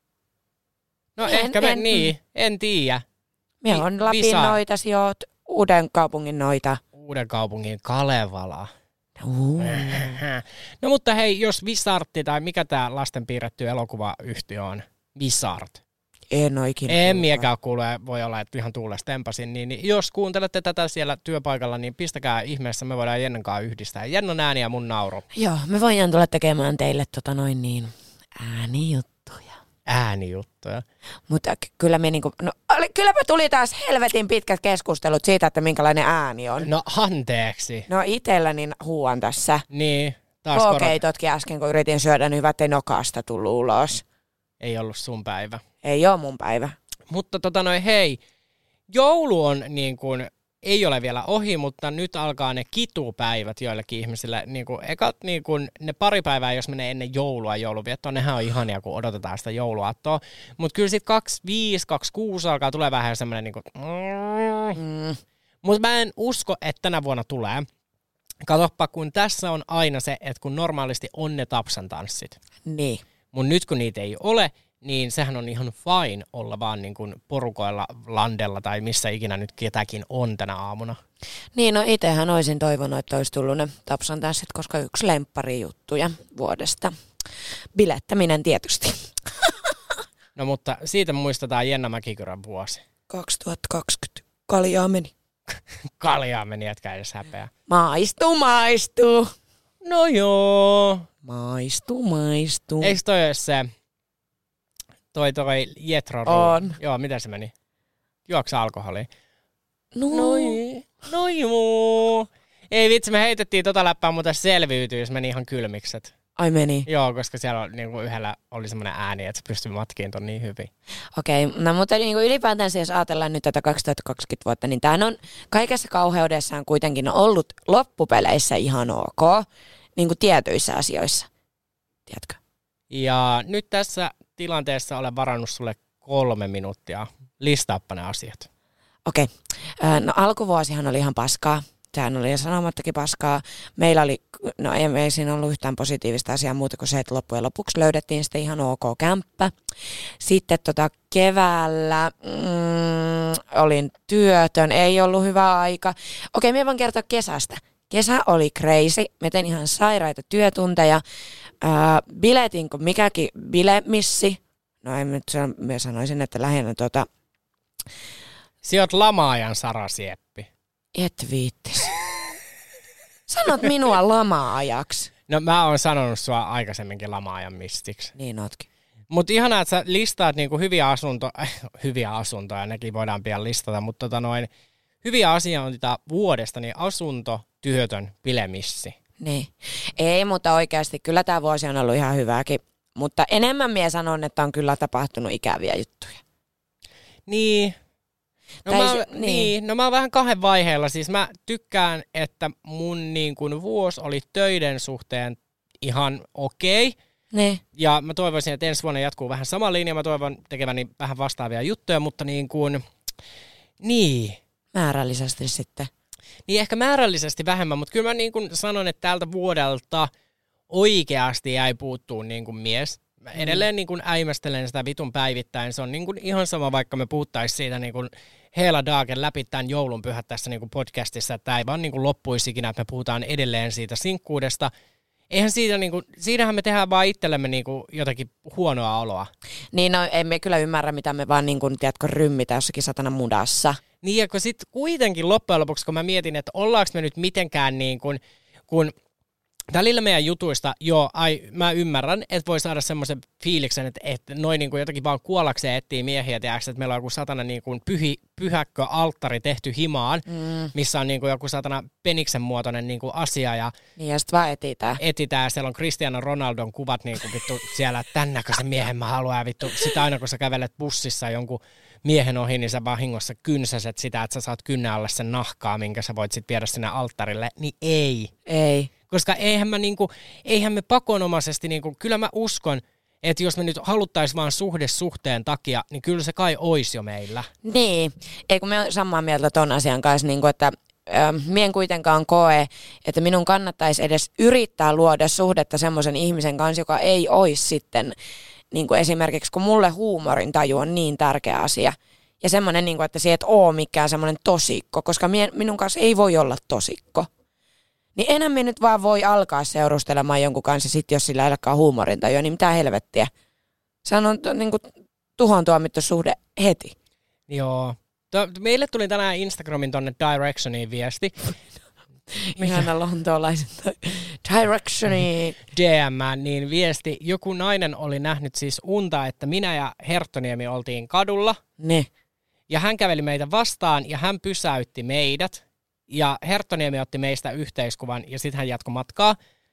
No en, ehkä me, en, niin, en tiedä. Minä on Lapin Visa. Noita, sijoit Uuden kaupungin noita. Uuden kaupungin Kalevala. Uh. No mutta hei, jos Visartti tai mikä tää lasten piirretty elokuvayhtiö on? Visart. En oikein. En miekään kuulu, voi olla, että ihan tuulesta tempasin. Niin, niin jos kuuntelette tätä siellä työpaikalla, niin pistäkää ihmeessä, me voidaan Jennan kanssa yhdistää. Jennon ääni ja mun nauru. Joo, me voidaan tulla tekemään teille tota noin niin äänijuttuja. Äänijuttuja. Mutta kyllä me niinku, no kylläpä tuli taas helvetin pitkät keskustelut siitä, että minkälainen ääni on. No anteeksi. No itselläni huuan tässä. Niin. Taas K-keitotkin äsken, kun yritin syödä, niin hyvä, ettei nokasta tullut ulos. Ei ollut sun päivä. Ei ole mun päivä. Mutta tota noin, hei, joulu on niin kuin, ei ole vielä ohi, mutta nyt alkaa ne kitupäivät joillekin ihmisille. Niin kuin, ekat niin kuin, ne pari päivää, jos menee ennen joulua jouluviettoa, nehän on ihania, kun odotetaan sitä jouluaattoa. Mutta kyllä sitten kaksikymmentäviisi kaksikymmentäkuusi alkaa tulee vähän semmoinen, niin kuin, mm. mutta mä en usko, että tänä vuonna tulee. Katoppa, kun tässä on aina se, että kun normaalisti on ne tapsan tanssit. Niin. Mutta nyt kun niitä ei ole, niin sehän on ihan fine olla vaan niin kuin porukoilla landella tai missä ikinä nyt ketäkin on tänä aamuna. Niin, no itsehän olisin toivonut, että olisi tullut ne tapsan tanssit, koska yksi lemppari juttuja vuodesta. Bilettäminen tietysti. No mutta siitä muistetaan Jenna Mäkikyrän vuosi. kaksituhattakaksikymmentä. Kaljaa meni. Kaljaa meni, etkä edes häpeä. Maistuu, maistuu. No joo. Maistuu, maistuu. Eikö toi ole se, toi toi Jetro Ru? On. Joo, miten se meni? Juoksa alkoholi? No. Noi, no joo. Ei vitsi, me heitettiin tota läppää, mutta selviytyi, jos meni ihan kylmikset. Ai meni? Joo, koska siellä oli, niin kuin yhdellä oli semmoinen ääni, että se pystyi matkiin ton niin hyvin. Okei, okay, no mutta niin kuin ylipäätään jos ajatellaan nyt tätä kaksituhattakaksikymmentä vuotta, niin tämähän on kaikessa kauheudessaan kuitenkin ollut loppupeleissä ihan ok, niin kuin tietyissä asioissa. Tiedätkö? Ja nyt tässä tilanteessa olen varannut sulle kolme minuuttia. Listaappa ne asiat. Okei, okay. No alkuvuosihan oli ihan paskaa. Sehän oli sanomattakin paskaa. Meillä oli, no ei, ei siinä ollut yhtään positiivista asiaa muuta kuin se, että loppujen lopuksi löydettiin sitten ihan ok kämppä. Sitten tota keväällä mm, olin työtön, ei ollut hyvä aika. Okei, minä voin kertoa kesästä. Kesä oli crazy. Mä tein ihan sairaita työtunteja. Ää, biletin kuin mikäkin bilemissi. No en nyt mä sanoisin, että lähinnä tota... Sinä oot lama-ajan Sara Sieppi. Et viittis. Sanot minua lama-ajaksi. No mä oon sanonut sua aikaisemminkin lama-ajan mistiksi. Niin ootkin. Mutta ihanaa, että sä listaat niinku hyviä asuntoja, äh, hyviä asuntoja, nekin voidaan pian listata, mutta tota noin, hyviä asioita vuodesta, niin asunto, työtön, bilemissi. Niin. Ei, mutta oikeasti kyllä tämä vuosi on ollut ihan hyvääkin. Mutta enemmän minä sanon, että on kyllä tapahtunut ikäviä juttuja. Niin. No, Tai mä, se, niin. niin. no mä oon vähän kahden vaiheella. Siis mä tykkään, että mun niin kun vuosi oli töiden suhteen ihan okei. Okay. Niin. Ja mä toivoisin, että ensi vuonna jatkuu vähän sama linja. Mä toivon tekeväni vähän vastaavia juttuja, mutta niin kuin, niin. Määrällisesti sitten. Niin ehkä määrällisesti vähemmän, mutta kyllä mä niin kuin sanon, että tältä vuodelta oikeasti jäi puuttuu niin kuin mies. Mä edelleen niin kuin äimästelen sitä vitun päivittäin. Se on niin kuin ihan sama, vaikka me puhuttaisiin siitä niin kuin hela dagen läpi tämän joulunpyhät tässä niin kuin podcastissa, että tämä ei vaan niin kuin loppuisi ikinä, että me puhutaan edelleen siitä sinkkuudesta. eihän siitä niinku, siinähän me tehdään vaan itsellemme niinku jotakin huonoa oloa. Niin, no emme kyllä ymmärrä, mitä me vaan niin kuin, tiedätkö, rymmitä jossakin satana mudassa. Niin, ja kun sitten kuitenkin loppujen lopuksi, kun mä mietin, että ollaanko me nyt mitenkään niin kuin, kun välillä meidän jutuista, joo, ai, mä ymmärrän, että voi saada semmoisen fiiliksen, että, että noin niin kuin jotakin vaan kuollakseen etsii miehiä, tiedätkö, että meillä on joku satana niin kuin pyhi, pyhäkkö alttari tehty himaan, mm. missä on niin kuin joku satana peniksen muotoinen niin kuin asia. Ja niin, ja sitten vaan etitään. Etitään, ja siellä on Cristiano Ronaldon kuvat niin kuin vittu siellä, että tän näköisen miehen mä haluan, ja vittu, sit aina kun sä kävelet bussissa jonkun miehen ohi, niin sä vahingossa kynsäset sitä, että sä saat kynnen alle sen nahkaa, minkä sä voit sitten viedä sinne alttarille, niin ei. Ei. Koska eihän, mä niinku, eihän me pakonomaisesti, niinku, kyllä mä uskon, että jos me nyt haluttaisiin vaan suhde suhteen takia, niin kyllä se kai olisi jo meillä. Niin, ei kun me on samaa mieltä ton asian kanssa, niin kuin, että äh, mie en kuitenkaan koe, että minun kannattaisi edes yrittää luoda suhdetta semmoisen ihmisen kanssa, joka ei olisi sitten, niin kuin esimerkiksi kun mulle huumorin taju on niin tärkeä asia. Ja semmoinen, niin kuin, että se et ole mikään semmoinen tosikko, koska mie, minun kanssa ei voi olla tosikko. Niin enää me nyt vaan voi alkaa seurustelemaan jonkun kanssa, sit jos sillä ei olekaan huumorintajua, niin mitä helvettiä. Sehän on niin kuin tuhon tuomittu suhde heti. Joo. To, meille tuli tänään Instagramin tonne Directioniin viesti. Ihana lontoolaisen Directioniin. D M, niin viesti. Joku nainen oli nähnyt siis unta, että minä ja Herttoniemi oltiin kadulla. Ne. Ja hän käveli meitä vastaan ja hän pysäytti meidät. Ja Herttoniemi otti meistä yhteiskuvan ja sitten hän jatkoi matkaa.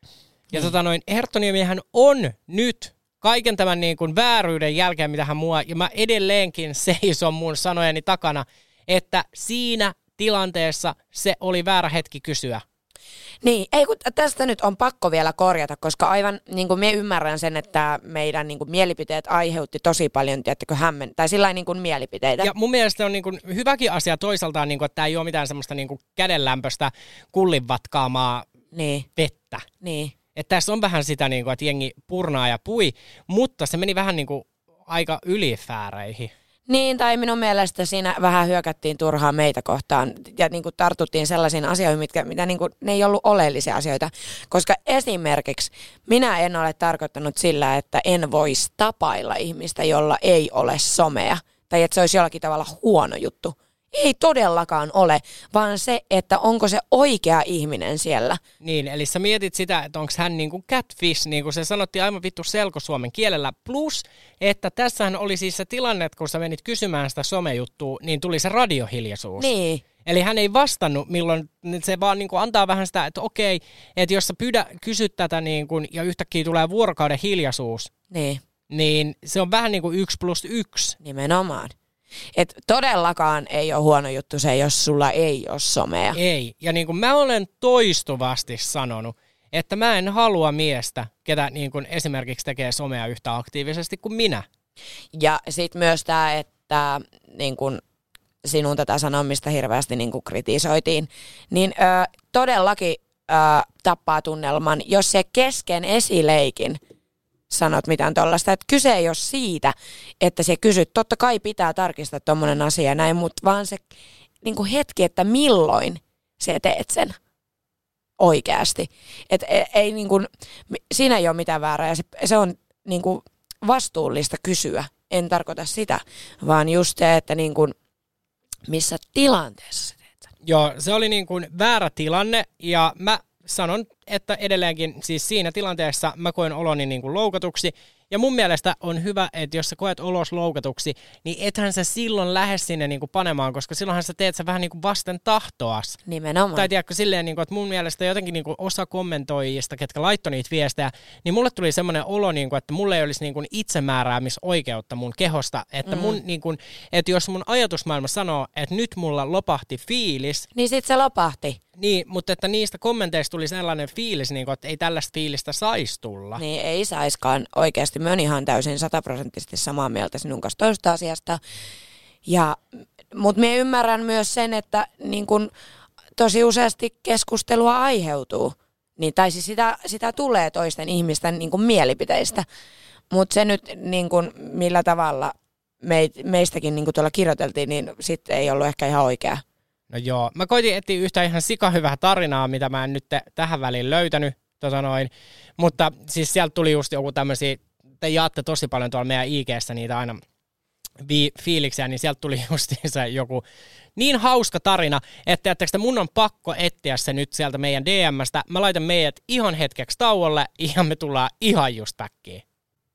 Ja mm. tota noin, Herttoniemihän on nyt kaiken tämän niin kuin vääryyden jälkeen, mitä hän mua, ja mä edelleenkin seison mun sanojeni takana, että siinä tilanteessa se oli väärä hetki kysyä. Niin, ei kun tästä nyt on pakko vielä korjata, koska aivan niin kuin me ymmärrän sen, että meidän niin kuin mielipiteet aiheutti tosi paljon, tiedättekö, hämmen, tai sillain niin kuin mielipiteitä. Ja mun mielestä on niin kuin hyväkin asia toisaaltaan, niin kuin, että tämä ei ole mitään semmoista niin kuin kädenlämpöistä kullinvatkaamaa niin. vettä. Niin. Että tässä on vähän sitä, niin kuin, että jengi purnaa ja pui, mutta se meni vähän niin kuin aika ylifääreihin. Niin, tai minun mielestä siinä vähän hyökättiin turhaan meitä kohtaan ja niin kuin tartuttiin sellaisiin asioihin, mitkä, mitä niin kuin, ne ei ollut oleellisia asioita. Koska esimerkiksi minä en ole tarkoittanut sillä, että en voisi tapailla ihmistä, jolla ei ole somea. Tai että se olisi jollakin tavalla huono juttu. Ei todellakaan ole, vaan se, että onko se oikea ihminen siellä. Niin, eli sä mietit sitä, että onko hän niin kuin catfish, niin kuin se sanottiin aivan vittu selkosuomen kielellä. Plus, että tässähän oli siis se tilanne, että kun sä menit kysymään sitä somejuttua, niin tuli se radiohiljaisuus. Niin. Eli hän ei vastannut, milloin se vaan niin kuin antaa vähän sitä, että okei, että jos sä pyydä, kysyt tätä niin kuin, ja yhtäkkiä tulee vuorokauden hiljaisuus, niin. niin se on vähän niin kuin yksi plus yksi. Nimenomaan. Et todellakaan ei ole huono juttu se, jos sulla ei ole somea. Ei. Ja niin kuin mä olen toistuvasti sanonut, että mä en halua miestä, ketä niin kuin esimerkiksi tekee somea yhtä aktiivisesti kuin minä. Ja sitten myös tämä, että niin kun sinun tätä sanomista hirveästi niin kun kritisoitiin, niin ö, todellakin ö, tappaa tunnelman, jos se kesken esileikin sanot mitään tollaista, että kyse ei ole siitä, että se kysyt, totta kai pitää tarkistaa tommonen asia näin, mutta vaan se niin kuin hetki, että milloin sä teet sen oikeasti. Että ei, ei niin kuin, siinä ei ole mitään väärää ja se, se on niin kuin vastuullista kysyä. En tarkoita sitä, vaan just se, että niin kuin, missä tilanteessa sä teet sen. Joo, se oli niin kuin väärä tilanne ja mä sanon, että edelleenkin siis siinä tilanteessa mä koen oloni niin kuin loukatuksi. Ja mun mielestä on hyvä, että jos sä koet olos loukatuksi, niin ethän sä silloin lähde sinne niin kuin panemaan, koska silloinhan sä teet sä vähän niin kuin vasten tahtoas. Nimenomaan. Tai tiedätkö silleen, niin kuin, että mun mielestä jotenkin niin kuin osa kommentoijista, ketkä laittoi niitä viestejä, niin mulle tuli semmoinen olo, niin kuin, että mulle ei olisi niin kuin itsemääräämisoikeutta mun kehosta. Että, mun, mm. niin kuin, että jos mun ajatusmaailma sanoo, että nyt mulla lopahti fiilis. Niin sit se lopahti. Niin, mutta että niistä kommenteista tuli sellainen fiilis, niin kuin, että ei tällaista fiilistä saisi tulla. Niin, ei saiskaan oikeasti. Mä oon ihan täysin sataprosenttisesti samaa mieltä sinun kanssa toista asiasta. Ja, mutta mä ymmärrän myös sen, että niin kun tosi useasti keskustelua aiheutuu. Niin, tai siis sitä, sitä tulee toisten ihmisten niin kun mielipiteistä. Mutta se nyt, niin kun, millä tavalla meit, meistäkin niin kun tuolla kirjoiteltiin, niin sitten ei ollut ehkä ihan oikea. No joo, mä koitin etsiä yhtä ihan sikahyvää tarinaa, mitä mä en nyt te- tähän väliin löytänyt. Tota noin. Mutta siis sieltä tuli just joku tämmöisiä, te jaatte tosi paljon tuolla meidän I G:ssä niitä aina vi- fiiliksiä, niin sieltä tuli justiinsa joku niin hauska tarina, että että mun on pakko etsiä se nyt sieltä meidän D M:stä. Mä laitan meidät ihan hetkeksi tauolle ja me tullaan ihan just backiin.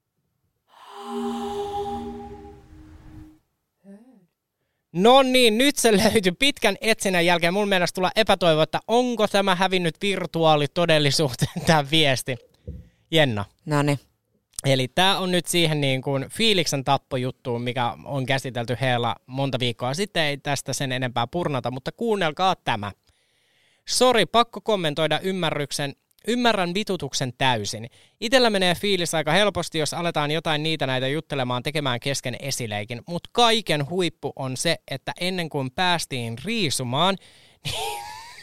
No niin, nyt se löytyi pitkän etsinnän jälkeen. Mun mielestä tulla epätoivo, että onko tämä hävinnyt virtuaalitodellisuuteen tämä viesti. Jenna. Noniin. Eli tämä on nyt siihen niin kuin fiiliksen tappojuttuun, mikä on käsitelty heillä monta viikkoa sitten. Ei tästä sen enempää purnata, mutta kuunnelkaa tämä. Sori, pakko kommentoida ymmärryksen. Ymmärrän vitutuksen täysin. Itellä menee fiilis aika helposti, jos aletaan jotain niitä näitä juttelemaan tekemään kesken esileikin. Mutta kaiken huippu on se, että ennen kuin päästiin riisumaan, niin...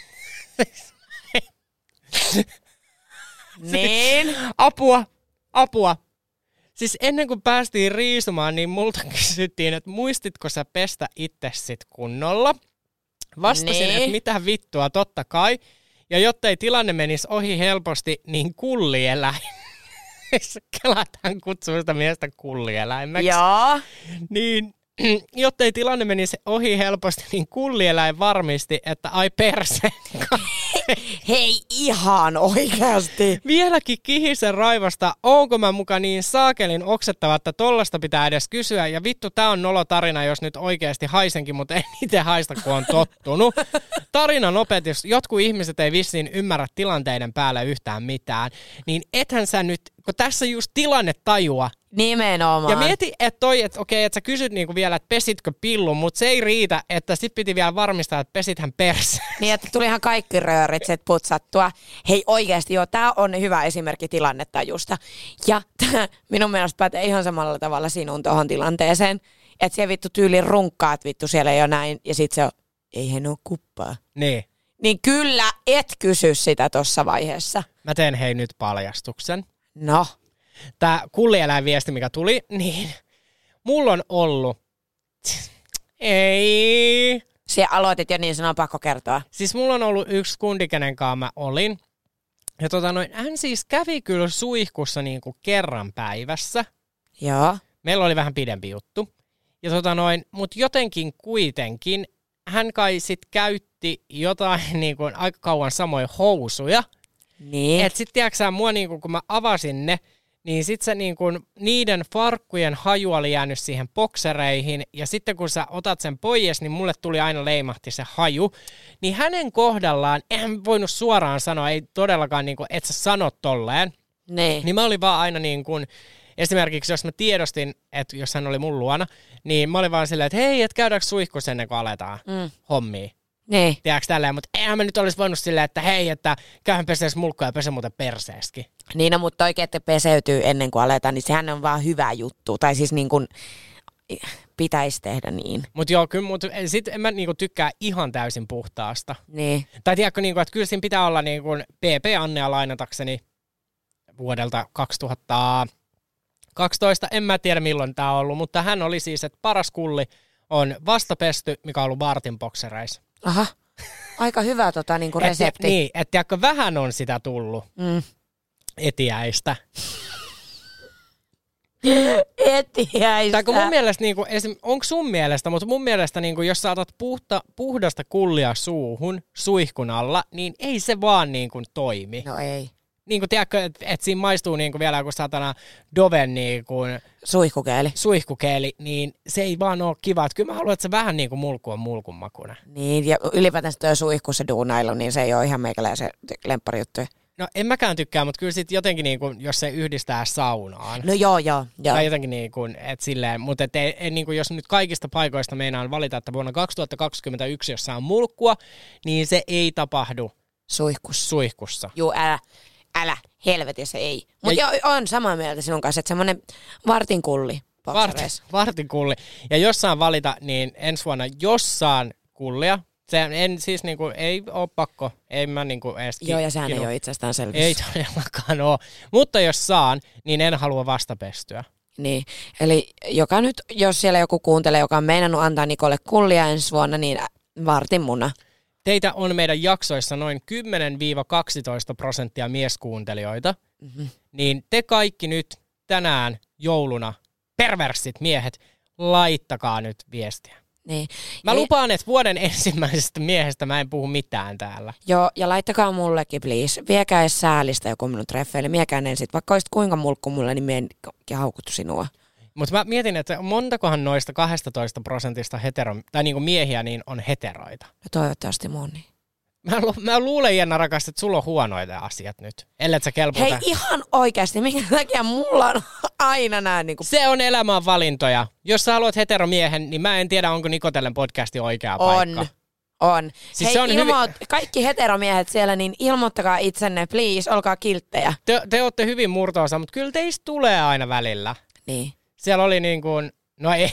niin? Apua, apua. Siis ennen kuin päästiin riisumaan, niin multa kysyttiin, että muistitko sä pestä itse sit kunnolla? Vastasin, niin. Että mitä vittua, totta kai. Ja jottei tilanne menisi ohi helposti, niin kullieläin. Kelataan kutsuu sitä miestä kullieläimeksi. Joo. Niin, jottei tilanne menisi ohi helposti, niin kullieläin varmisti, että ai perse. Hei, ihan oikeasti. Vieläkin kihisen raivasta, onko mä muka niin saakelin oksettava, että tollasta pitää edes kysyä. Ja vittu, tää on nolo tarina, jos nyt oikeasti haisenkin, mutta en itse haista, kun on tottunut. Tarinan opetus, jotkut ihmiset ei vissiin ymmärrä tilanteiden päällä yhtään mitään. Niin ethän sä nyt, kun tässä just tilanne tajua. Nimenomaan. Ja mieti, että toi, että okei, että sä kysyt niinku vielä, että pesitkö pillun, mutta se ei riitä, että sit piti vielä varmistaa, että pesithän perse. Niin, että tuli ihan kaikki röörit sit putsattua. Hei oikeasti, joo, tää on hyvä esimerkki tilannetajusta. Ja tää minun mielestä pätee ihan samalla tavalla sinun tuohon tilanteeseen. Että siellä vittu tyyliin runkkaa, että vittu siellä ei ole näin, ja sit se on, eihän oo kuppaa. Niin. Niin kyllä et kysy sitä tossa vaiheessa. Mä teen hei nyt paljastuksen. No. Tää kullieläinviesti, mikä tuli, niin mulla on ollut, ei. Siellä aloitit jo niin, sen on pakko kertoa. Siis mulla on ollut yksi kundi, kenen kanssa mä olin. Ja tota noin, hän siis kävi kyllä suihkussa niin kuin kerran päivässä. Joo. Meillä oli vähän pidempi juttu. Ja tota noin, mut jotenkin kuitenkin hän kai sit käytti jotain niin kuin aika kauan samoja housuja. Niin. Et sit tiiäksä, mua niin kuin, kun mä avasin ne, niin sit se niin kun, niiden farkkujen haju oli jäänyt siihen boksereihin, ja sitten kun sä otat sen pois, niin mulle tuli aina leimahti se haju. Niin hänen kohdallaan, en voinut suoraan sanoa, ei todellakaan, niin kun, et sä sano tolleen. Niin. Niin mä olin vaan aina niin kun, esimerkiksi jos mä tiedostin, että jos hän oli mun luona, niin mä olin vaan silleen, että hei, et käydäänkö suihkussa ennen kuin aletaan mm. hommia. Niin. Tiedätkö tälleen, mutta eihän mä nyt olisi voinut silleen, että hei, että käyhän pesees mulkkaa ja pese muuten perseeskin. Niin, no, mutta oikein, että peseytyy ennen kuin aletaan, niin sehän on vaan hyvä juttu. Tai siis niin kuin pitäisi tehdä niin. Mutta joo, kyllä, mutta sit en mä niinku tykkää ihan täysin puhtaasta. Niin. Tai tiedätkö, niinku, että kyllä siinä pitää olla niinku P P Annea lainatakseni vuodelta kaksituhattakaksitoista. En mä tiedä milloin tää on ollut, mutta hän oli siis, että paras kulli on vastapesty, mikä on ollut Vartin boksereissa. Aha, aika hyvä tota, niinku resepti. Et, niin, että tiedätkö, vähän on sitä tullut mm. etiäistä. Etiäistä. Tai kun mun mielestä, niinku, esim, onko sun mielestä, mutta mun mielestä, niinku, jos sä otat puhta, puhdasta kullia suuhun suihkun alla, niin ei se vaan niinku, toimi. No ei. Niin kuin tiedätkö, että et siinä maistuu niinku vielä joku satana Doven niinku suihkukeeli. suihkukeeli, niin se ei vaan ole kiva. Että kyllä mä haluan, että se vähän niin kuin mulku on mulkun makuna. Niin, ja ylipäätään tuo suihkussa duunailu, niin se ei ole ihan meikäläisen lempparijuttu. No en mäkään tykkää, mutta kyllä sitten jotenkin niin kuin, jos se yhdistää saunaan. No joo, joo. joo. Tai jotenkin niin kuin, että silleen, mutta et ei, ei, niin kuin, jos nyt kaikista paikoista meinaan valita, että vuonna kaksituhattakaksikymmentäyksi, jossa on mulkkua, niin se ei tapahdu suihkussa. suihkussa. Joo, älä. Älä, helvetissä ei. Mutta on samaa mieltä sinun kanssa, että semmoinen vartin kulli. Vart, vartin kulli. Ja jos saan valita, niin ensi vuonna jos saan kullia, se en siis niinku, ei ole pakko, ei mä niinku edes Joo, ja sehän ei ole itsestäänselvyys. Ei todellakaan ole. Mutta jos saan, niin en halua vastapestyä. Niin, eli joka nyt, jos siellä joku kuuntelee, joka on meinannut antaa Nikolle kullia ensi vuonna, niin vartin muna. teitä on meidän jaksoissa noin kymmenen kaksitoista prosenttia mieskuuntelijoita, mm-hmm. niin te kaikki nyt tänään jouluna, perversit miehet, laittakaa nyt viestiä. Niin. Mä ja lupaan, että vuoden ensimmäisestä miehestä mä en puhu mitään täällä. Joo, ja laittakaa mullekin, please. Viekää edes säälistä joku minun treffeille. Miekään en sit, vaikka olisit kuinka mulkku mulle, niin mie en haukuttu sinua. Mutta mä mietin, että montakohan noista kaksitoista prosentista hetero, tai niinku miehiä niin on heteroita. No toivottavasti moni. Mä, lu- mä luulen, Jenna rakas, että sulla on huonoita asiat nyt. Ellet sä kelpuuta. Hei, ihan oikeasti, minkä takia mulla on aina nää niinku... Se on elämän valintoja. Jos sä haluat heteromiehen, niin mä en tiedä, onko Nikotellen podcasti oikea on, paikka. On. Siis Hei, se on ilmoit, hyvin... kaikki heteromiehet siellä, niin ilmoittakaa itsenne, please, olkaa kilttejä. Te, te ootte hyvin murtoosa, mutta kyllä teistä tulee aina välillä. Niin. Siellä oli niin kuin... No ei...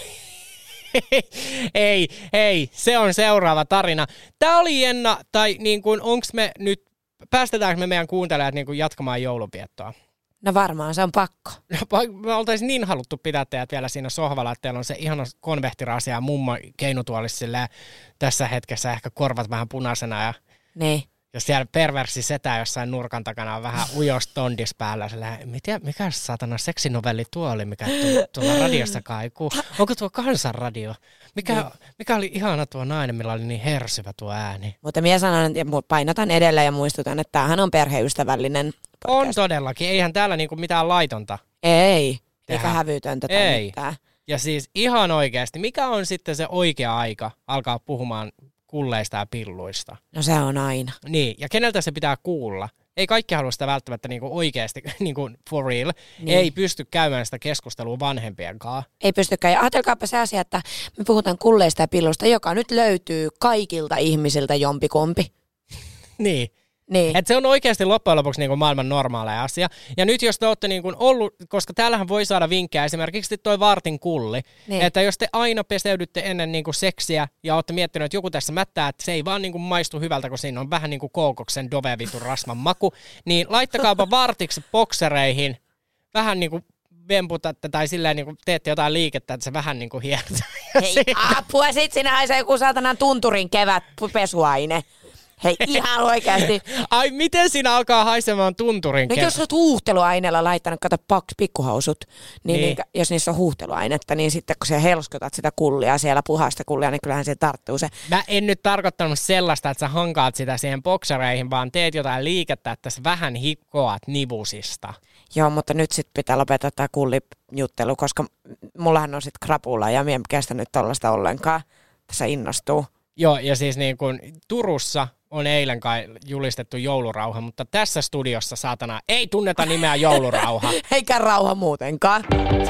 ei, ei, se on seuraava tarina. Tää oli Jenna, tai niin kuin, onks me nyt, päästetäänkö me meidän kuuntelijat niin kuin jatkamaan joulupiettoa? No varmaan, se on pakko. Me oltaisiin niin haluttu pitää teidät vielä siinä sohvalla, että teillä on se ihana konvehtirasia ja mummo keinutuolissa silleen, tässä hetkessä ehkä korvat vähän punaisena ja... Niin. Ja siellä perversi setä jossain nurkan takana on vähän ujos tondis päällä. Silleen, mitä, mikä saatana seksinovelli tuo oli, mikä tuolla, tuolla radiossa kaikuu? Onko tuo kansanradio? Mikä, no. mikä oli ihana tuo nainen, millä oli niin hersyvä tuo ääni? Mutta minä sanon, ja painotan edelleen ja muistutan, että tämähän on perheystävällinen podcast. On todellakin. Eihän täällä niinku mitään laitonta. Ei. Tehdä. Eikä hävytöntä tai Ei. mitään. Ja siis ihan oikeasti, mikä on sitten se oikea aika alkaa puhumaan kulleista ja pilluista? No se on aina. Niin, ja keneltä se pitää kuulla? Ei kaikki halua sitä välttämättä niinku oikeasti, niinku for real. Niin. Ei pysty käymään sitä keskustelua vanhempien kanssa. Ei pystykään. Ja ajatelkaapa se asia, että me puhutaan kulleista ja pillusta, joka nyt löytyy kaikilta ihmisiltä jompikumpi. Niin. Niin. Et se on oikeasti loppujen lopuksi niinku maailman normaaleja asia. Ja nyt jos te olette niinku ollut, koska täällähän voi saada vinkkejä, esimerkiksi toi vartin kulli, Niin. että jos te aina peseydytte ennen niinku seksiä ja olette miettineet, että joku tässä mättää, että se ei vaan niinku maistu hyvältä, kun siinä on vähän niinku kookoksen dovevitun rasvan maku, niin laittakaapa vartiksi boksereihin, vähän niinku vemputatte tai silleen niinku teette jotain liikettä, että se vähän niinku hiertää. Hei, apua, sit sinä haisee joku saatanan tunturin kevät pesuaine. Hei, ihan oikeasti. Ai, miten siinä alkaa haisemaan tunturin No, kevät? jos olet huuhteluaineella laittanut, kato paks pikkuhousut, niin, Niin. niin. jos niissä on huuhteluainetta, niin sitten kun sä helskutat sitä kullia, siellä puhasta kullia, niin kyllähän se tarttuu se. Mä en nyt tarkoittanut sellaista, että sä hankaat sitä siihen boksereihin, vaan teet jotain liikettä, että sä vähän hikkoat nivusista. Joo, mutta nyt sitten pitää lopettaa tämä kullijuttelu, koska mullahan on sitten krapula ja mie en kestä nyt tollaista ollenkaan. Tässä innostuu. Joo, ja siis niin kuin Turussa on eilen kai julistettu joulurauha, mutta tässä studiossa, saatana, ei tunneta nimeä joulurauha. Eikä rauha muutenkaan.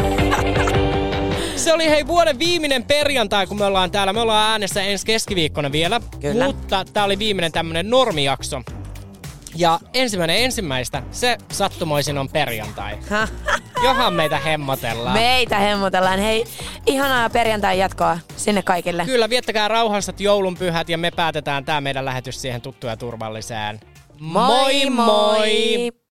Se oli hei vuoden viimeinen perjantai, kun me ollaan täällä. Me ollaan äänessä ensi keskiviikkona vielä, Kyllä. mutta tää oli viimeinen tämmönen normijakso. Ja ensimmäinen ensimmäistä, se sattumoisin on perjantai. Johan meitä hemmotellaan. Meitä hemmotellaan. Hei, ihanaa perjantai jatkoa sinne kaikille. Kyllä, viettäkää rauhansat joulunpyhät ja me päätetään tää meidän lähetys siihen tuttuun ja turvalliseen. Moi moi!